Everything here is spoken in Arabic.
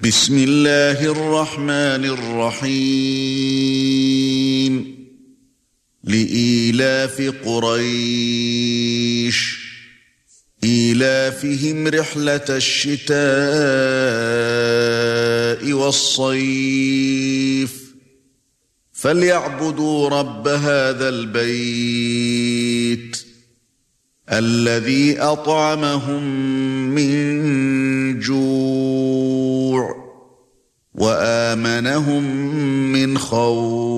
بسم الله الرحمن الرحيم لإيلاف قريش إيلافهم رحلة الشتاء والصيف فليعبدوا رب هذا البيت الذي أطعمهم من جوع وآمنهم من خوف.